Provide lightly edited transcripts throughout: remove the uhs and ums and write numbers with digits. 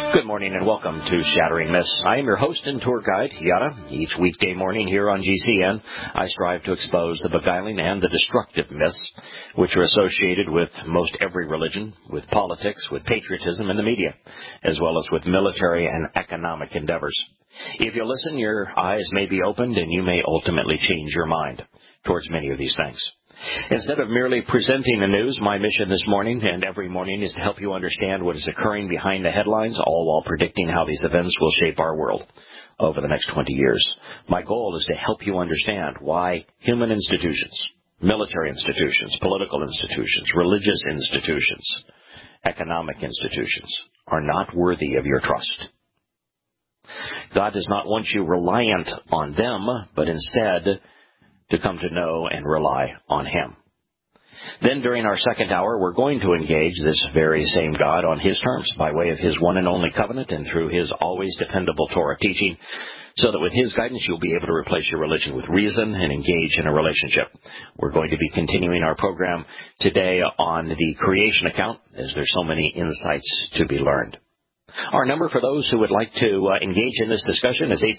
Good morning and welcome to Shattering Myths. I am your host and tour guide, Yada. Each weekday morning here on GCN, I strive to expose the beguiling and the destructive myths which are associated with most every religion, with politics, with patriotism and the media, as well as with military and economic endeavors. If you listen, your eyes may be opened and you may ultimately change your mind towards many of these things. Instead of merely presenting the news, my mission this morning and every morning is to help you understand what is occurring behind the headlines, all while predicting how these events will shape our world over the next 20 years. My goal is to help you understand why human institutions, military institutions, political institutions, religious institutions, economic institutions are not worthy of your trust. God does not want you reliant on them, but instead to come to know and rely on Him. Then during our second hour, we're going to engage this very same God on His terms by way of His one and only covenant and through His always dependable Torah teaching, so that with His guidance you'll be able to replace your religion with reason and engage in a relationship. We're going to be continuing our program today on the creation account, as there's so many insights to be learned. Our number for those who would like to engage in this discussion is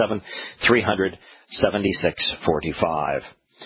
877-300-7645.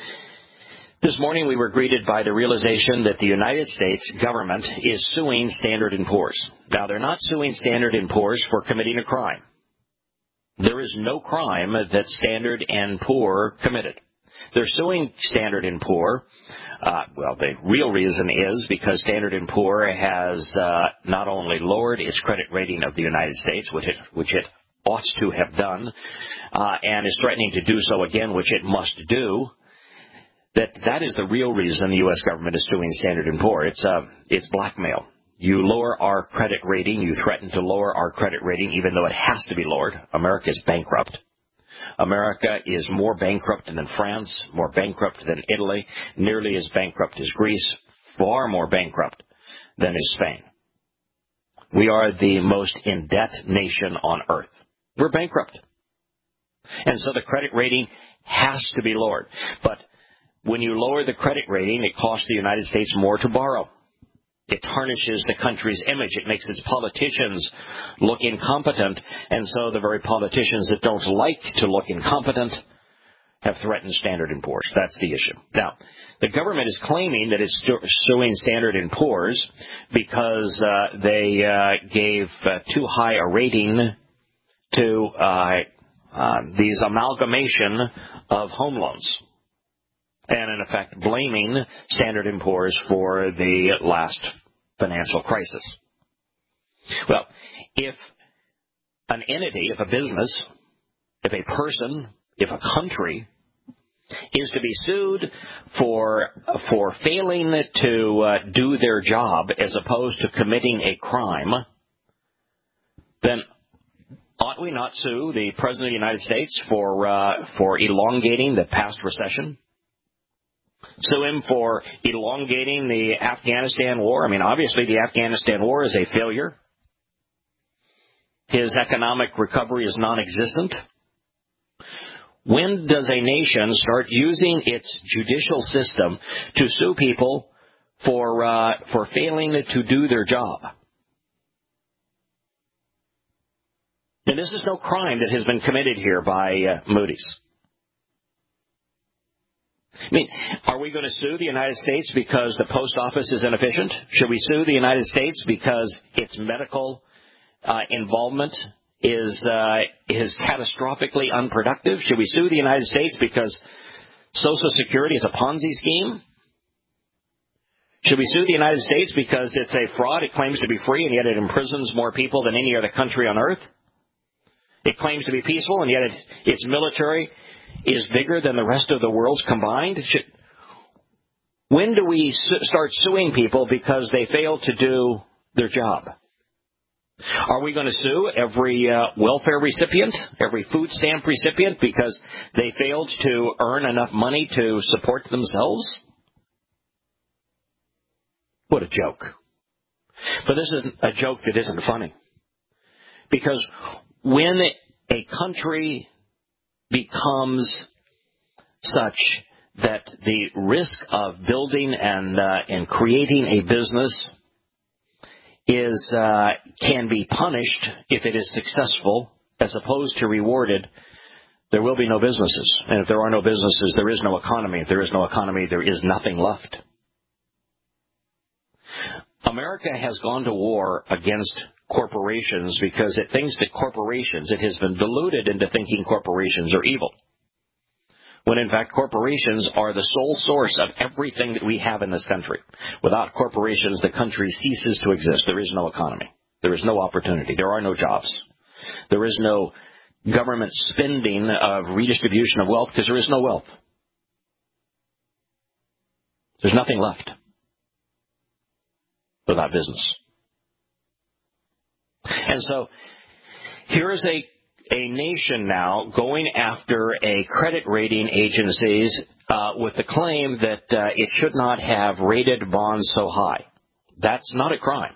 This morning we were greeted by the realization that the United States government is suing Standard & Poor's. Now, they're not suing Standard & Poor's for committing a crime. There is no crime that Standard & Poor committed. They're suing Standard & Poor. The real reason is because Standard & Poor has not only lowered its credit rating of the United States, which it ought to have done, and is threatening to do so again, which it must do. That is the real reason the U.S. government is suing Standard & Poor. It's blackmail. You lower our credit rating. You threaten to lower our credit rating, even though it has to be lowered. America is bankrupt. America is more bankrupt than France, more bankrupt than Italy, nearly as bankrupt as Greece, far more bankrupt than is Spain. We are the most in-debt nation on earth. We're bankrupt. And so the credit rating has to be lowered. But when you lower the credit rating, it costs the United States more to borrow. It tarnishes the country's image. It makes its politicians look incompetent. And so the very politicians that don't like to look incompetent have threatened Standard & Poor's. That's the issue. Now, the government is claiming that it's suing Standard & Poor's because they gave too high a rating to these amalgamation of home loans, and in effect blaming Standard & Poor's for the last financial crisis. Well, if an entity, if a business, if a person, if a country is to be sued for failing to do their job as opposed to committing a crime, then ought we not sue the President of the United States for elongating the past recession? Sue him for elongating the Afghanistan war? I mean, obviously the Afghanistan war is a failure. His economic recovery is non-existent. When does a nation start using its judicial system to sue people for failing to do their job? And this is no crime that has been committed here by Moody's. I mean, are we going to sue the United States because the post office is inefficient? Should we sue the United States because its medical involvement is catastrophically unproductive? Should we sue the United States because Social Security is a Ponzi scheme? Should we sue the United States because it's a fraud? It claims to be free, and yet it imprisons more people than any other country on earth. It claims to be peaceful, and yet its military is bigger than the rest of the world's combined. When do we start suing people because they fail to do their job? Are we going to sue every welfare recipient, every food stamp recipient, because they failed to earn enough money to support themselves? What a joke. But this is a joke that isn't funny. Because when a country becomes such that the risk of building and creating a business can be punished if it is successful as opposed to rewarded, there will be no businesses. And if there are no businesses, there is no economy. If there is no economy, there is nothing left. America has gone to war against corporations because it thinks that corporations, it has been deluded into thinking corporations are evil. When in fact corporations are the sole source of everything that we have in this country. Without corporations, the country ceases to exist. There is no economy. There is no opportunity. There are no jobs. There is no government spending of redistribution of wealth because there is no wealth. There's nothing left without business. And so here is a nation now going after a credit rating agencies with the claim that it should not have rated bonds so high. That's not a crime.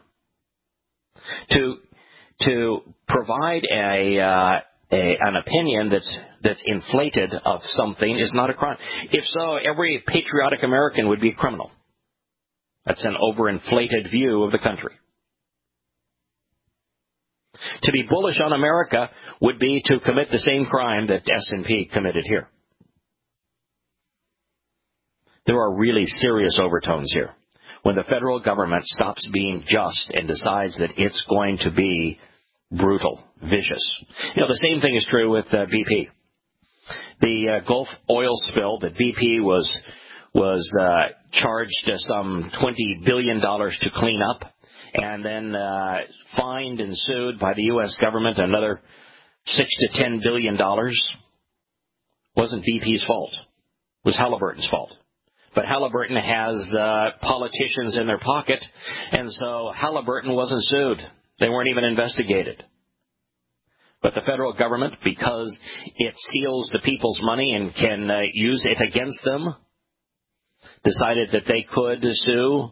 To provide an opinion that's inflated of something is not a crime. If so, every patriotic American would be a criminal. That's an overinflated view of the country. To be bullish on America would be to commit the same crime that S&P committed here. There are really serious overtones here. When the federal government stops being just and decides that it's going to be brutal, vicious. The same thing is true with BP. The Gulf oil spill that BP was charged some $20 billion to clean up, and then fined and sued by the U.S. government another $6 to $10 billion, wasn't BP's fault. It was Halliburton's fault. But Halliburton has politicians in their pocket, and so Halliburton wasn't sued. They weren't even investigated. But the federal government, because it steals the people's money and can use it against them, decided that they could sue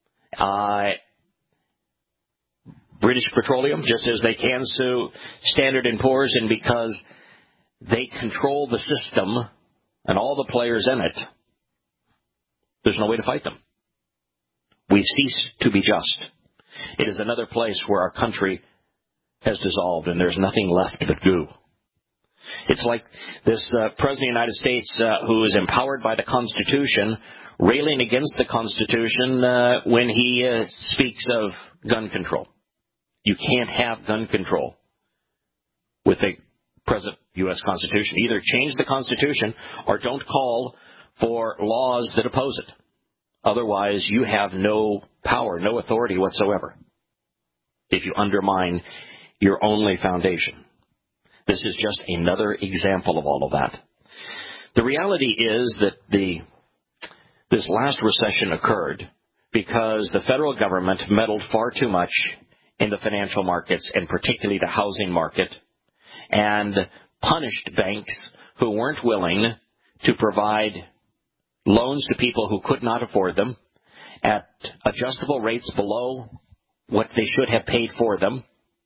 British Petroleum, just as they can sue Standard & Poor's, and because they control the system and all the players in it, there's no way to fight them. We've ceased to be just. It is another place where our country has dissolved and there's nothing left but goo. It's like this President of the United States who is empowered by the Constitution, railing against the Constitution when he speaks of gun control. You can't have gun control with the present U.S. Constitution. Either change the Constitution or don't call for laws that oppose it. Otherwise, you have no power, no authority whatsoever if you undermine your only foundation. This is just another example of all of that. The reality is that this last recession occurred because the federal government meddled far too much in the financial markets, and particularly the housing market, and punished banks who weren't willing to provide loans to people who could not afford them at adjustable rates below what they should have paid for them,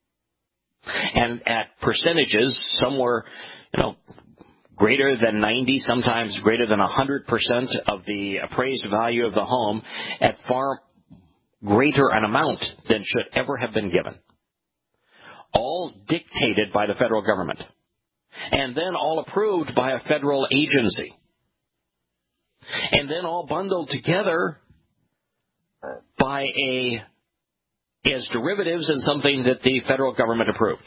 and at percentages somewhere, greater than 90, sometimes greater than 100% of the appraised value of the home at far greater an amount than should ever have been given. All dictated by the federal government. And then all approved by a federal agency. And then all bundled together by as derivatives in something that the federal government approved.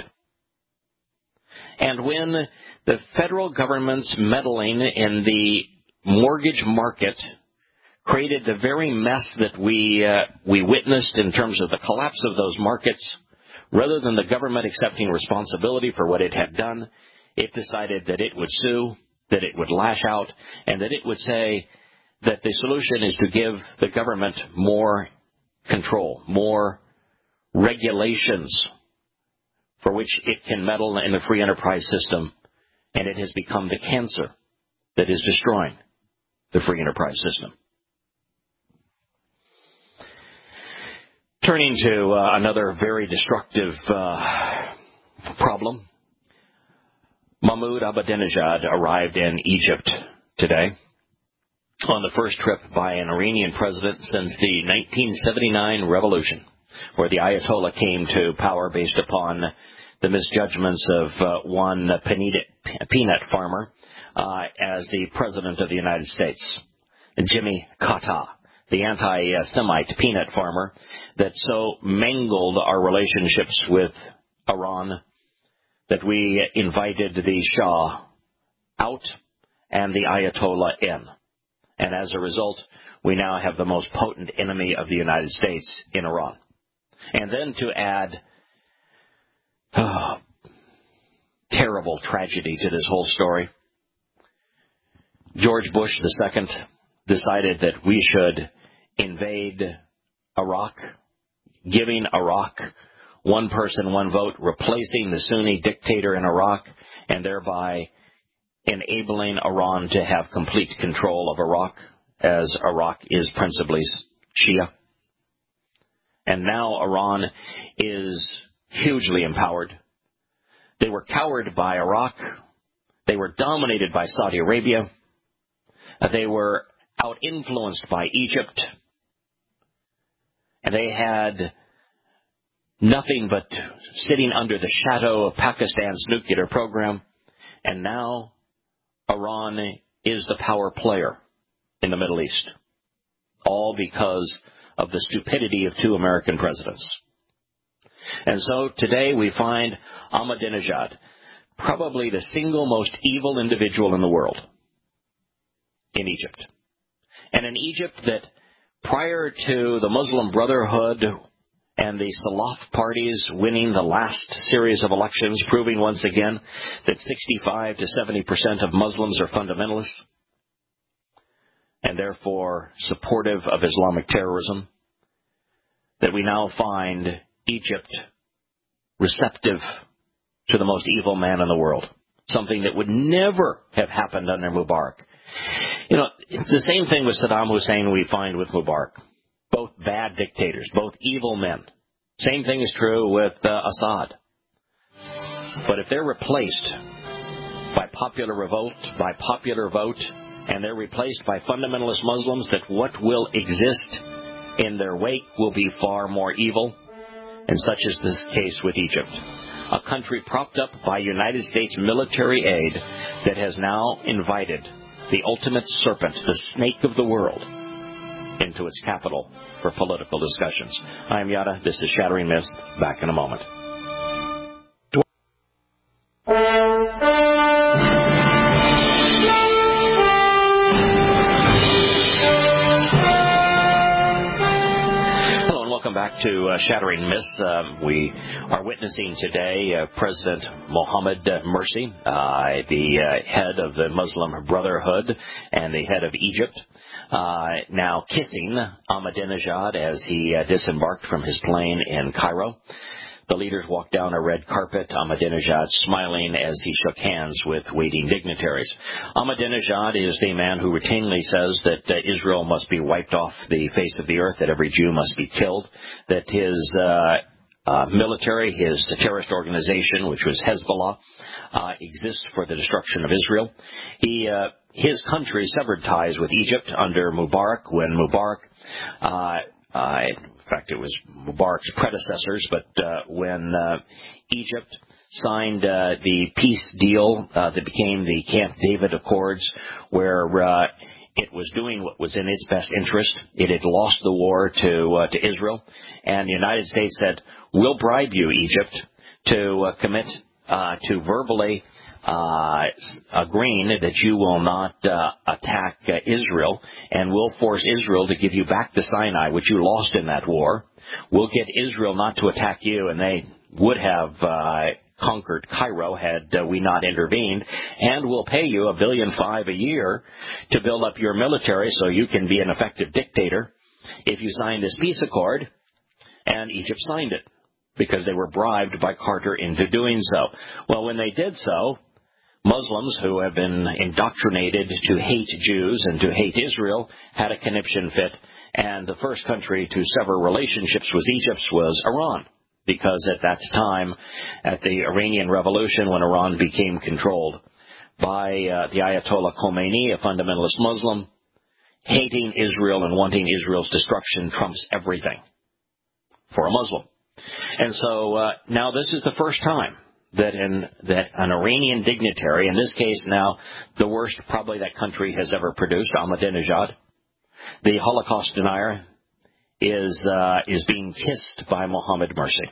And when the federal government's meddling in the mortgage market created the very mess that we witnessed in terms of the collapse of those markets, rather than the government accepting responsibility for what it had done, it decided that it would sue, that it would lash out, and that it would say that the solution is to give the government more control, more regulations for which it can meddle in the free enterprise system, and it has become the cancer that is destroying the free enterprise system. Turning to another very destructive problem, Mahmoud Ahmadinejad arrived in Egypt today on the first trip by an Iranian president since the 1979 revolution. where the Ayatollah came to power based upon the misjudgments of one peanut farmer as the President of the United States, Jimmy Carter, the anti-Semite peanut farmer that so mangled our relationships with Iran that we invited the Shah out and the Ayatollah in. And as a result, we now have the most potent enemy of the United States in Iran. And then to add terrible tragedy to this whole story, George Bush II decided that we should invade Iraq, giving Iraq one person, one vote, replacing the Sunni dictator in Iraq, and thereby enabling Iran to have complete control of Iraq, as Iraq is principally Shia. And now Iran is hugely empowered. They were cowered by Iraq. They were dominated by Saudi Arabia. They were out-influenced by Egypt. And they had nothing but sitting under the shadow of Pakistan's nuclear program. And now Iran is the power player in the Middle East, all because of the stupidity of two American presidents. And so today we find Ahmadinejad, probably the single most evil individual in the world, in Egypt. And in Egypt that prior to the Muslim Brotherhood and the Salaf parties winning the last series of elections, proving once again that 65 to 70% of Muslims are fundamentalists and therefore supportive of Islamic terrorism, that we now find Egypt receptive to the most evil man in the world, something that would never have happened under Mubarak. You know, it's the same thing with Saddam Hussein we find with Mubarak. Both bad dictators, both evil men. Same thing is true with Assad. But if they're replaced by popular vote, and they're replaced by fundamentalist Muslims, that what will exist in their wake will be far more evil. And such is this case with Egypt, a country propped up by United States military aid that has now invited the ultimate serpent, the snake of the world, into its capital for political discussions. I am Yada. This is Shattering Myths. Back in a moment. Back to Shattering Myths. We are witnessing today President Mohammed Morsi, the head of the Muslim Brotherhood and the head of Egypt, now kissing Ahmadinejad as he disembarked from his plane in Cairo. The leaders walked down a red carpet, Ahmadinejad smiling as he shook hands with waiting dignitaries. Ahmadinejad is the man who routinely says that Israel must be wiped off the face of the earth, that every Jew must be killed, that his military, his terrorist organization, which was Hezbollah, exists for the destruction of Israel. His country severed ties with Egypt under Mubarak when Mubarak in fact, it was Mubarak's predecessors, but when Egypt signed the peace deal that became the Camp David Accords, where it was doing what was in its best interest. It had lost the war to Israel, and the United States said, we'll bribe you, Egypt, to commit to verbally agreeing that you will not attack Israel, and we'll force Israel to give you back the Sinai, which you lost in that war. We'll get Israel not to attack you, and they would have conquered Cairo had we not intervened, and we'll pay you $1.5 billion a year to build up your military so you can be an effective dictator if you sign this peace accord. And Egypt signed it because they were bribed by Carter into doing so. Well, when they did so, Muslims who have been indoctrinated to hate Jews and to hate Israel had a conniption fit, and the first country to sever relationships with Egypt was Iran, because at that time, at the Iranian Revolution, when Iran became controlled by the Ayatollah Khomeini, a fundamentalist Muslim, hating Israel and wanting Israel's destruction trumps everything. for a Muslim. And so now this is the first time that an Iranian dignitary, in this case now the worst probably that country has ever produced, Ahmadinejad, the Holocaust denier, is being kissed by Mohammed Mursi.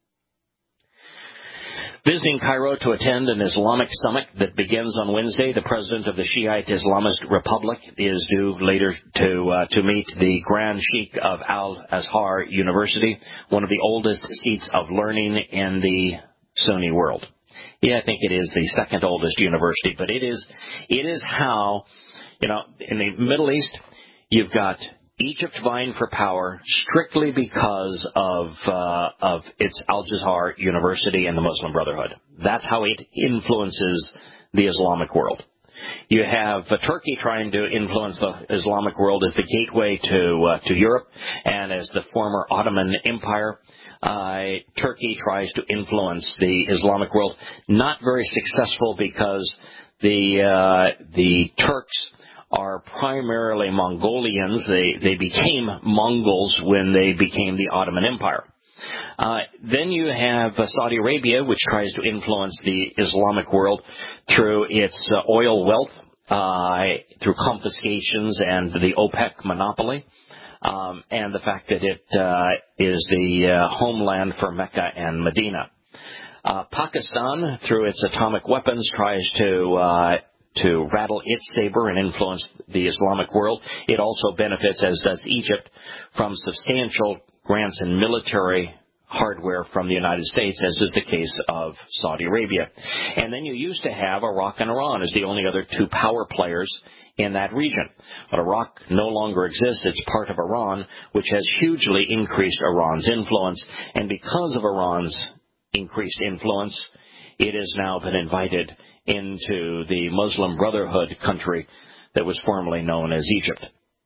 Visiting Cairo to attend an Islamic summit that begins on Wednesday, the president of the Shiite Islamist Republic is due later to meet the Grand Sheikh of Al-Azhar University, one of the oldest seats of learning in the Sunni world. Yeah, I think it is the second oldest university, but it is how, in the Middle East, you've got Egypt vying for power strictly because of its Al-Azhar University and the Muslim Brotherhood. That's how it influences the Islamic world. You have Turkey trying to influence the Islamic world as the gateway to Europe, and as the former Ottoman Empire, Turkey tries to influence the Islamic world. Not very successful because the Turks are primarily Mongolians. They became Mongols when they became the Ottoman Empire. Then you have Saudi Arabia, which tries to influence the Islamic world through its oil wealth, through confiscations and the OPEC monopoly, and the fact that it is the homeland for Mecca and Medina. Pakistan, through its atomic weapons, tries to rattle its saber and influence the Islamic world. It also benefits, as does Egypt, from substantial grants in military hardware from the United States, as is the case of Saudi Arabia. And then you used to have Iraq and Iran as the only other two power players in that region. But Iraq no longer exists. It's part of Iran, which has hugely increased Iran's influence. And because of Iran's increased influence, it has now been invited into the Muslim Brotherhood country that was formerly known as Egypt.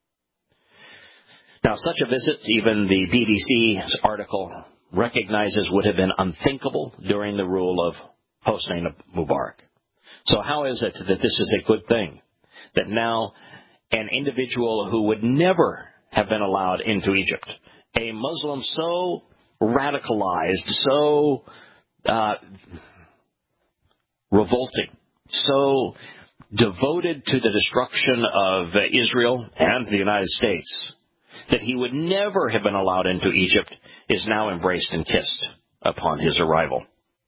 Now, such a visit, even the BBC's article recognizes, would have been unthinkable during the rule of Hosni Mubarak. So how is it that this is a good thing? That now an individual who would never have been allowed into Egypt, a Muslim so radicalized, so revolting, so devoted to the destruction of Israel and the United States, that he would never have been allowed into Egypt, is now embraced and kissed upon his arrival.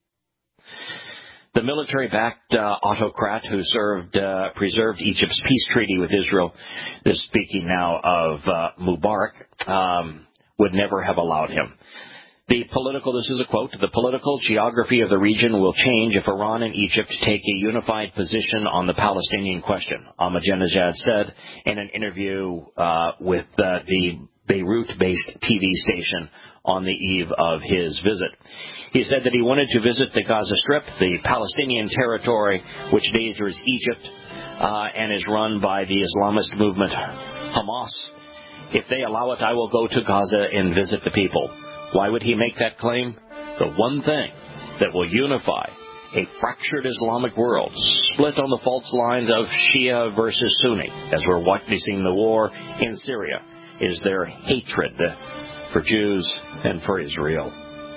The military-backed autocrat who preserved Egypt's peace treaty with Israel, this speaking now of Mubarak, would never have allowed him. This is a quote, the political geography of the region will change if Iran and Egypt take a unified position on the Palestinian question, Ahmadinejad said in an interview with the Beirut-based TV station on the eve of his visit. He said that he wanted to visit the Gaza Strip, the Palestinian territory which neighbors Egypt and is run by the Islamist movement Hamas. If they allow it, I will go to Gaza and visit the people. Why would he make that claim? The one thing that will unify a fractured Islamic world, split on the fault lines of Shia versus Sunni, as we're witnessing the war in Syria, is their hatred for Jews and for Israel.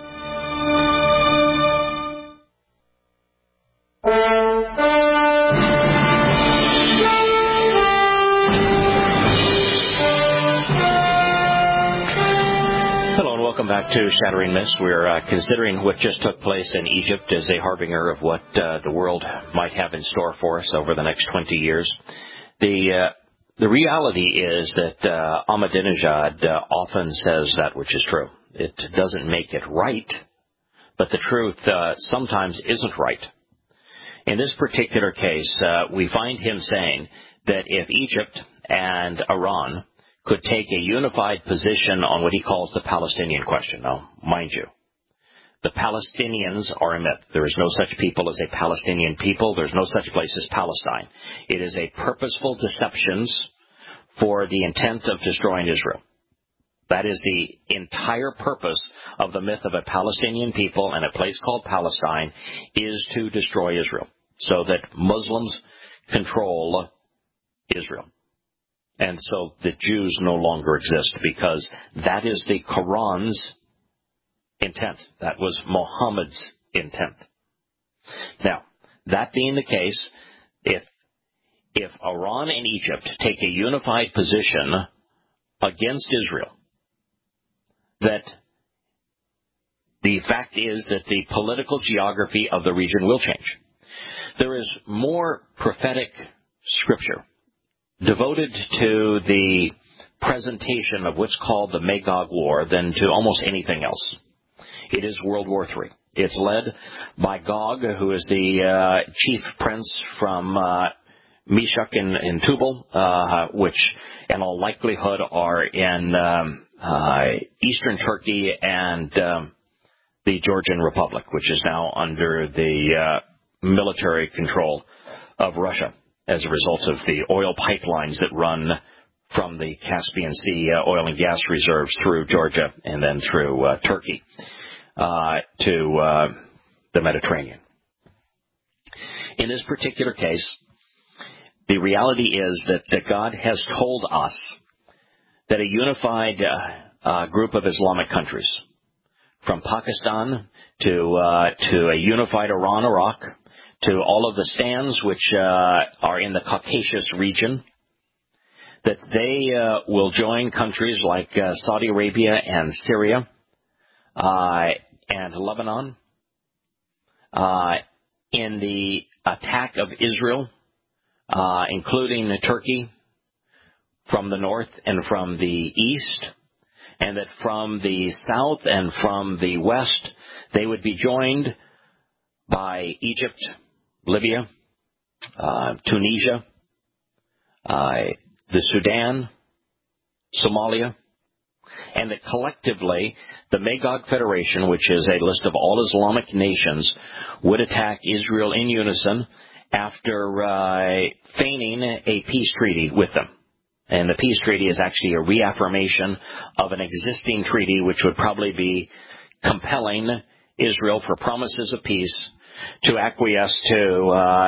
Welcome back to Shattering Mist. We're considering what just took place in Egypt as a harbinger of what the world might have in store for us over the next 20 years. The reality is that Ahmadinejad often says that which is true. It doesn't make it right, but the truth sometimes isn't right. In this particular case, we find him saying that if Egypt and Iran could take a unified position on what he calls the Palestinian question. Now, mind you, the Palestinians are a myth. There is no such people as a Palestinian people. There's no such place as Palestine. It is a purposeful deceptions for the intent of destroying Israel. That is the entire purpose of the myth of a Palestinian people and a place called Palestine, is to destroy Israel so that Muslims control Israel. And so the Jews no longer exist, because that is the Quran's intent. That was Muhammad's intent. Now, that being the case, if Iran and Egypt take a unified position against Israel, that the fact is that the political geography of the region will change. There is more prophetic scripture devoted to the presentation of what's called the Magog War than to almost anything else. It is World War III. It's led by Gog, who is the chief prince from Meshech and Tubal, which in all likelihood are in eastern Turkey and the Georgian Republic, which is now under the military control of Russia as a result of the oil pipelines that run from the Caspian Sea oil and gas reserves through Georgia and then through Turkey to the Mediterranean. In this particular case, the reality is that God has told us that a unified group of Islamic countries, from Pakistan to a unified Iran, Iraq, to all of the stands which are in the Caucasus region, that they will join countries like Saudi Arabia and Syria and Lebanon in the attack of Israel, including Turkey from the north and from the east, and that from the south and from the west they would be joined by Egypt, Libya, Tunisia, the Sudan, Somalia, and that collectively the Magog Federation, which is a list of all Islamic nations, would attack Israel in unison after feigning a peace treaty with them. And the peace treaty is actually a reaffirmation of an existing treaty which would probably be compelling Israel for promises of peace to acquiesce to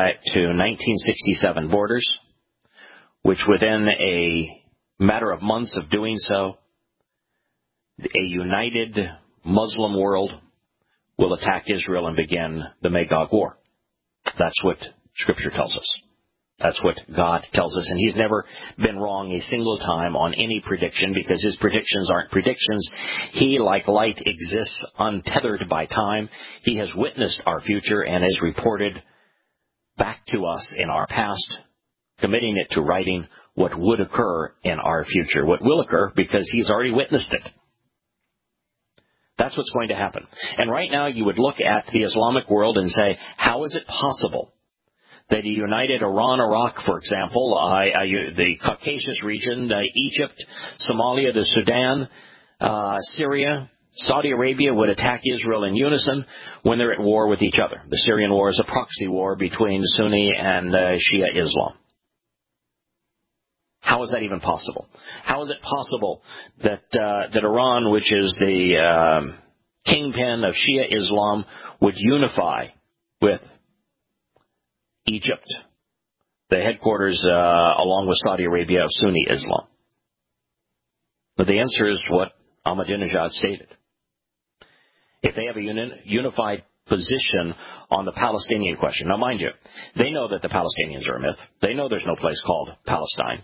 1967 borders, which within a matter of months of doing so, a united Muslim world will attack Israel and begin the Magog War. That's what Scripture tells us. That's what God tells us. And He's never been wrong a single time on any prediction because His predictions aren't predictions. He, like light, exists untethered by time. He has witnessed our future and has reported back to us in our past, committing it to writing what would occur in our future, what will occur because He's already witnessed it. That's what's going to happen. And right now you would look at the Islamic world and say, how is it possible that a united Iran, Iraq, for example, the Caucasus region, Egypt, Somalia, the Sudan, Syria, Saudi Arabia would attack Israel in unison when they're at war with each other? The Syrian war is a proxy war between Sunni and Shia Islam. How is that even possible? How is it possible that Iran, which is the kingpin of Shia Islam, would unify with Egypt, the headquarters along with Saudi Arabia of Sunni Islam? But the answer is what Ahmadinejad stated. If they have a unified position on the Palestinian question. Now, mind you, they know that the Palestinians are a myth. They know there's no place called Palestine.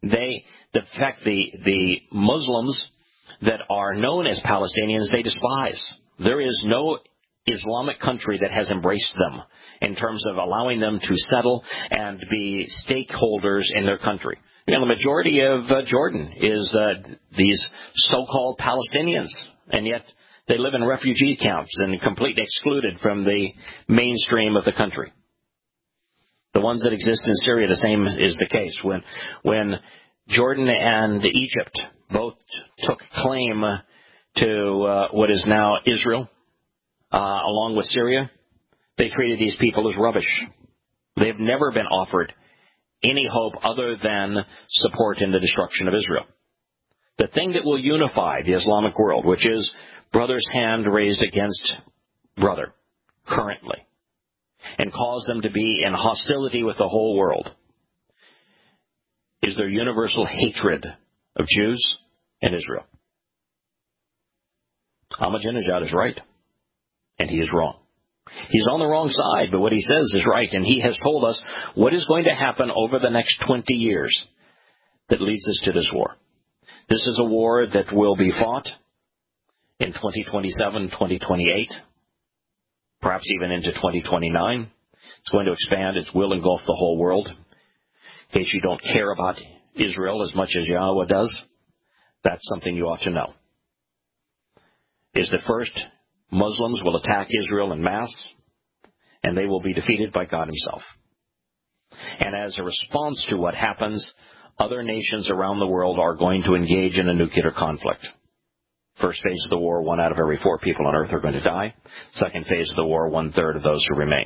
The Muslims that are known as Palestinians, they despise. There is no Islamic country that has embraced them in terms of allowing them to settle and be stakeholders in their country. You know, the majority of Jordan is these so-called Palestinians, and yet they live in refugee camps and completely excluded from the mainstream of the country. The ones that exist in Syria, the same is the case. When Jordan and Egypt both took claim to what is now Israel, along with Syria, they treated these people as rubbish. They've never been offered any hope other than support in the destruction of Israel. The thing that will unify the Islamic world, which is brother's hand raised against brother currently, and cause them to be in hostility with the whole world, is their universal hatred of Jews and Israel. Ahmadinejad is right, and he is wrong. He's on the wrong side, but what he says is right, and he has told us what is going to happen over the next 20 years that leads us to this war. This is a war that will be fought in 2027, 2028, perhaps even into 2029. It's going to expand. It will engulf the whole world. In case you don't care about Israel as much as Yahweh does, that's something you ought to know. Is that first, Muslims will attack Israel en masse, and they will be defeated by God himself. And as a response to what happens, other nations around the world are going to engage in a nuclear conflict. First phase of the war, 1 out of every 4 people on earth are going to die. Second phase of the war, 1/3 of those who remain.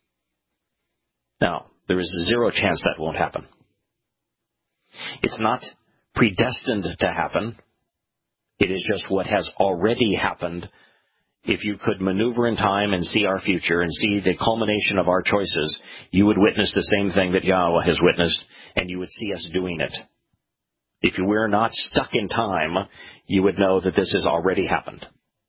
Now, there is a 0 chance that won't happen. It's not predestined to happen. It is just what has already happened. If you could maneuver in time and see our future and see the culmination of our choices, you would witness the same thing that Yahweh has witnessed, and you would see us doing it. If you were not stuck in time, you would know that this has already happened.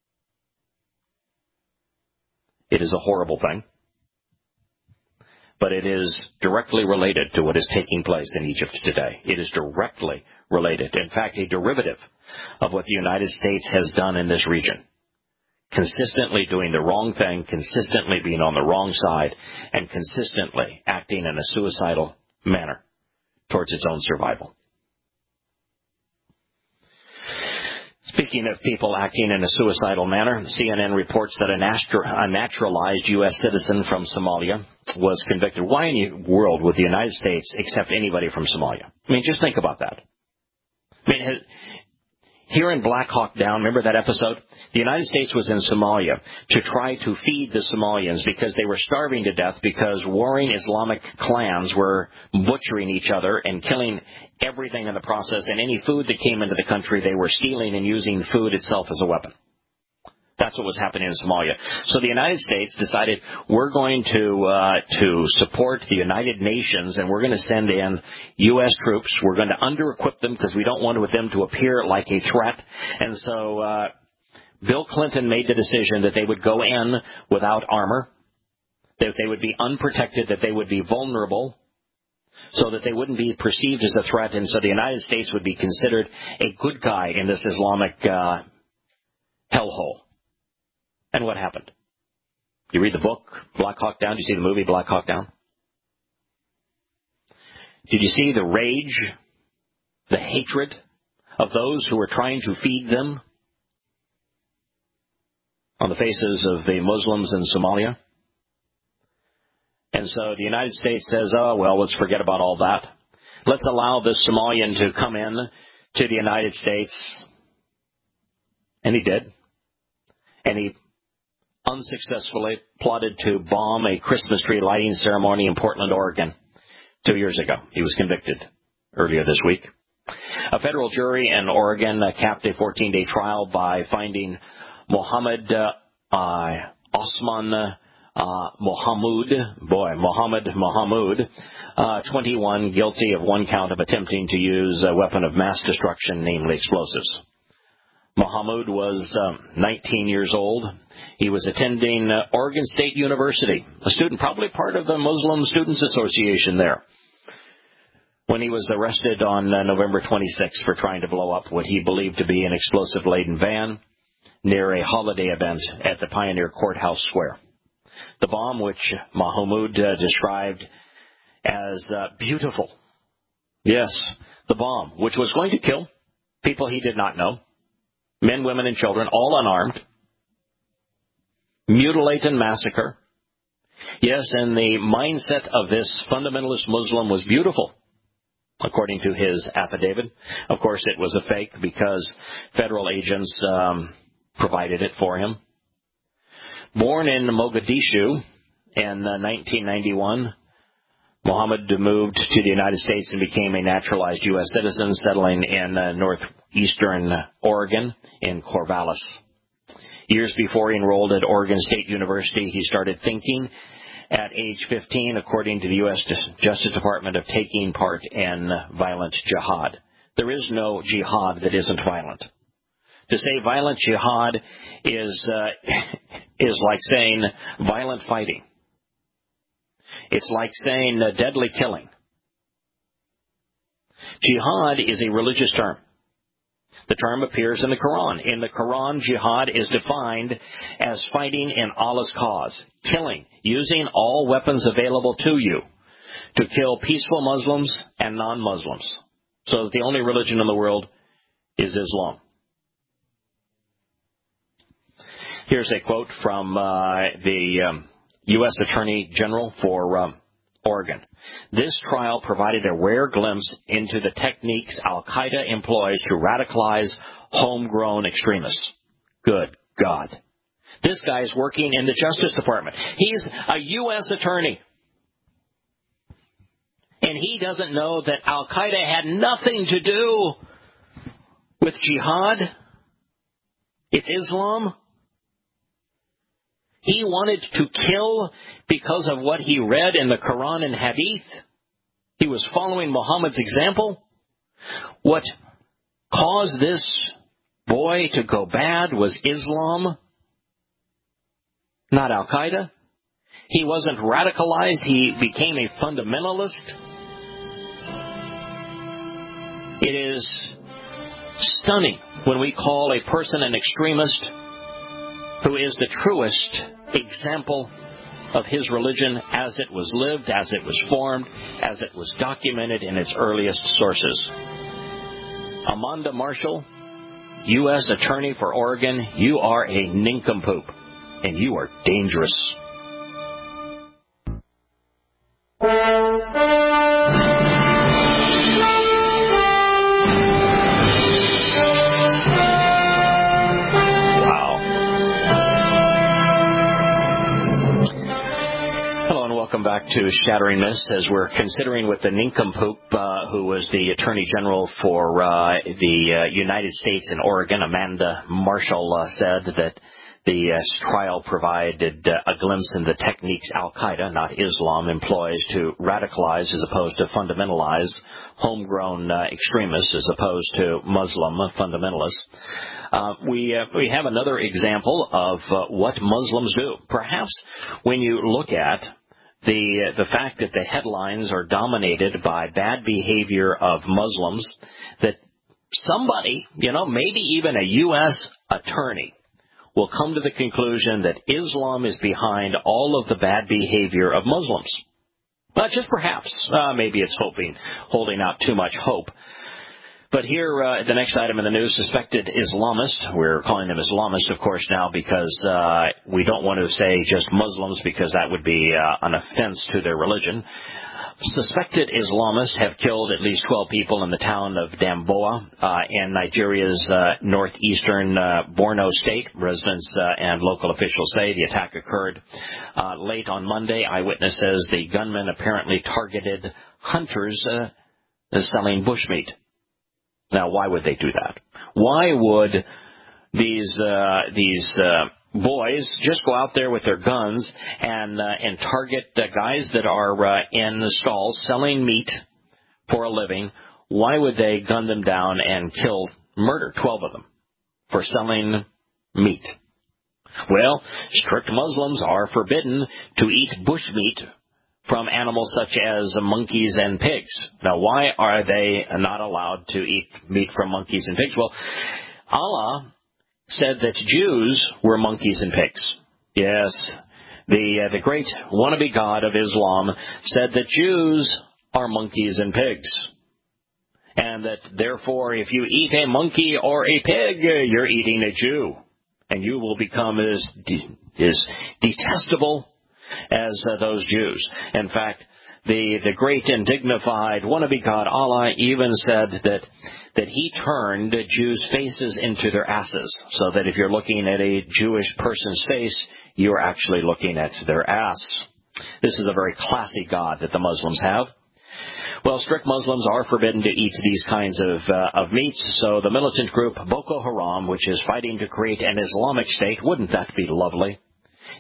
It is a horrible thing, but it is directly related to what is taking place in Egypt today. It is directly related, in fact, a derivative of what the United States has done in this region. Consistently doing the wrong thing, consistently being on the wrong side, and consistently acting in a suicidal manner towards its own survival. Speaking of people acting in a suicidal manner, CNN reports that a naturalized U.S. citizen from Somalia was convicted. Why in the world would the United States accept anybody from Somalia? I mean, just think about that. I mean, here in Black Hawk Down, remember that episode? The United States was in Somalia to try to feed the Somalians because they were starving to death because warring Islamic clans were butchering each other and killing everything in the process, and any food that came into the country they were stealing and using food itself as a weapon. That's what was happening in Somalia. So the United States decided we're going to support the United Nations, and we're going to send in U.S. troops. We're going to under-equip them because we don't want them to appear like a threat. And so Bill Clinton made the decision that they would go in without armor, that they would be unprotected, that they would be vulnerable, so that they wouldn't be perceived as a threat. And so the United States would be considered a good guy in this Islamic hellhole. And what happened? You read the book, Black Hawk Down? Did you see the movie, Black Hawk Down? Did you see the rage, the hatred of those who were trying to feed them on the faces of the Muslims in Somalia? And so the United States says, oh, well, let's forget about all that. Let's allow this Somalian to come in to the United States. And he did. And he unsuccessfully plotted to bomb a Christmas tree lighting ceremony in Portland, Oregon 2 years ago. He was convicted earlier this week. A federal jury in Oregon capped a 14-day trial by finding Mohammed Osman Mohammed Mahmoud, 21, guilty of 1 count of attempting to use a weapon of mass destruction, namely explosives. Mahmoud was 19 years old. He was attending Oregon State University, a student, probably part of the Muslim Students Association there, when he was arrested on November 26th for trying to blow up what he believed to be an explosive-laden van near a holiday event at the Pioneer Courthouse Square. The bomb, which Mahmoud described as beautiful. Yes, the bomb, which was going to kill people he did not know, men, women, and children, all unarmed, mutilate and massacre. Yes, and the mindset of this fundamentalist Muslim was beautiful, according to his affidavit. Of course, it was a fake because federal agents provided it for him. Born in Mogadishu in 1991, Mohammed moved to the United States and became a naturalized U.S. citizen, settling in northeastern Oregon in Corvallis. Years before he enrolled at Oregon State University, he started thinking at age 15, according to the U.S. Justice Department, of taking part in violent jihad. There is no jihad that isn't violent. To say violent jihad is like saying violent fighting. It's like saying deadly killing. Jihad is a religious term. The term appears in the Quran. In the Quran, jihad is defined as fighting in Allah's cause, killing, using all weapons available to you to kill peaceful Muslims and non-Muslims. So the only religion in the world is Islam. Here's a quote from the U.S. Attorney General for Oregon. This trial provided a rare glimpse into the techniques Al-Qaeda employs to radicalize homegrown extremists. Good God. This guy's working in the Justice Department. He's a U.S. attorney. And he doesn't know that Al-Qaeda had nothing to do with jihad. It's Islam. He wanted to kill because of what he read in the Quran and Hadith. He was following Muhammad's example. What caused this boy to go bad was Islam, not Al-Qaeda. He wasn't radicalized. He became a fundamentalist. It is stunning when we call a person an extremist who is the truest example of his religion as it was lived, as it was formed, as it was documented in its earliest sources. Amanda Marshall, U.S. Attorney for Oregon, you are a nincompoop, and you are dangerous. Welcome back to Shattering Myths as we're considering with the nincompoop who was the Attorney General for the United States in Oregon, Amanda Marshall, said that the trial provided a glimpse in the techniques Al-Qaeda, not Islam, employs to radicalize as opposed to fundamentalize homegrown extremists as opposed to Muslim fundamentalists. We have another example of what Muslims do. Perhaps when you look at the fact that the headlines are dominated by bad behavior of Muslims, that somebody, maybe even a U.S. attorney, will come to the conclusion that Islam is behind all of the bad behavior of Muslims. But just perhaps, maybe it's holding out too much hope. But here, the next item in the news, suspected Islamist. We're calling them Islamists, of course, now because we don't want to say just Muslims because that would be an offense to their religion. Suspected Islamists have killed at least 12 people in the town of Damboa in Nigeria's northeastern Borno state. Residents and local officials say the attack occurred late on Monday. Eyewitness says the gunman apparently targeted hunters selling bushmeat. Now, why would they do that? Why would these boys just go out there with their guns and target guys that are in the stalls selling meat for a living? Why would they gun them down and murder 12 of them for selling meat? Well, strict Muslims are forbidden to eat bushmeat from animals such as monkeys and pigs. Now, why are they not allowed to eat meat from monkeys and pigs? Well, Allah said that Jews were monkeys and pigs. Yes, the great wannabe God of Islam said that Jews are monkeys and pigs. And that, therefore, if you eat a monkey or a pig, you're eating a Jew. And you will become as detestable as those Jews. In fact, the great and dignified wannabe God Allah even said that he turned Jews' faces into their asses, so that if you're looking at a Jewish person's face, you're actually looking at their ass. This is a very classy God that the Muslims have. Well, strict Muslims are forbidden to eat these kinds of meats, so the militant group Boko Haram, which is fighting to create an Islamic state, wouldn't that be lovely?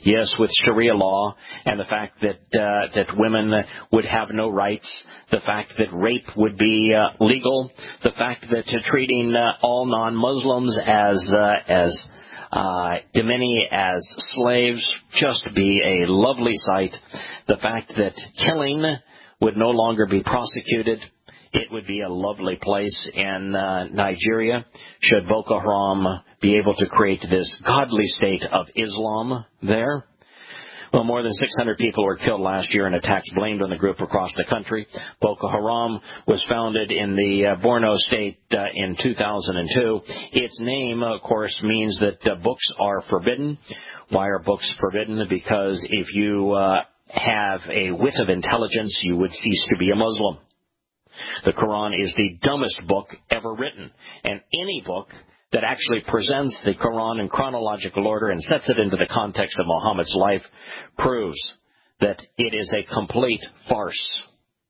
Yes, with Sharia law and the fact that women would have no rights, the fact that rape would be legal, the fact that treating all non-Muslims as many as slaves just be a lovely sight, the fact that killing would no longer be prosecuted. It would be a lovely place in Nigeria should Boko Haram be able to create this godly state of Islam there. Well, more than 600 people were killed last year in attacks blamed on the group across the country. Boko Haram was founded in the Borno state in 2002. Its name, of course, means that books are forbidden. Why are books forbidden? Because if you have a whit of intelligence, you would cease to be a Muslim. The Quran is the dumbest book ever written, and any book that actually presents the Quran in chronological order and sets it into the context of Muhammad's life proves that it is a complete farce.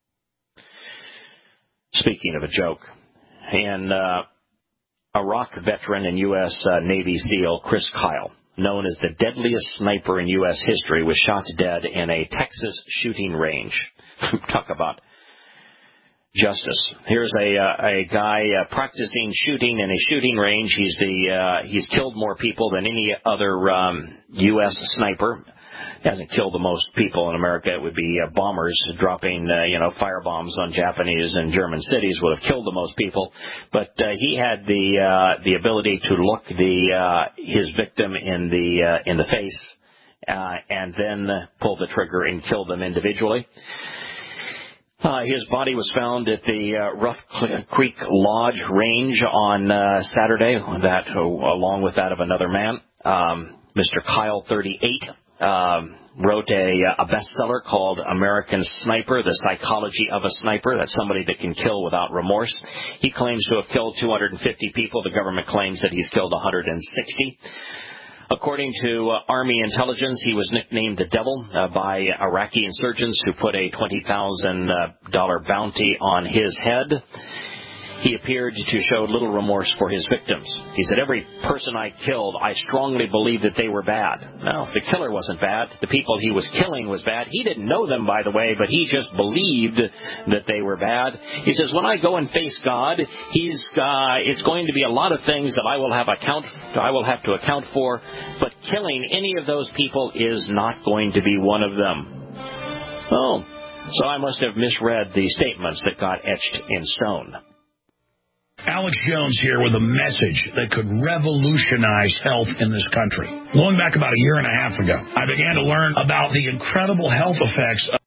Speaking of a joke, an Iraq veteran and U.S. Navy SEAL Chris Kyle, known as the deadliest sniper in U.S. history, was shot dead in a Texas shooting range. Talk about justice. Here's a guy practicing shooting in a shooting range. He's killed more people than any other U.S. sniper. He hasn't killed the most people in America. It would be bombers dropping firebombs on Japanese and German cities would have killed the most people. But he had the ability to look his victim in the face and then pull the trigger and kill them individually. His body was found at the Rough Creek Lodge Range on Saturday, along with that of another man. Mr. Kyle, 38, wrote a bestseller called American Sniper, The Psychology of a Sniper. That's somebody that can kill without remorse. He claims to have killed 250 people. The government claims that he's killed 160. According to Army intelligence, he was nicknamed the Devil by Iraqi insurgents who put a $20,000 bounty on his head. He appeared to show little remorse for his victims. He said, every person I killed, I strongly believed that they were bad. No, the killer wasn't bad. The people he was killing was bad. He didn't know them, by the way, but he just believed that they were bad. He says, when I go and face God, it's going to be a lot of things that I will have to account for, but killing any of those people is not going to be one of them. Oh, so I must have misread the statements that got etched in stone. Alex Jones here with a message that could revolutionize health in this country. Going back about a year and a half ago, I began to learn about the incredible health effects of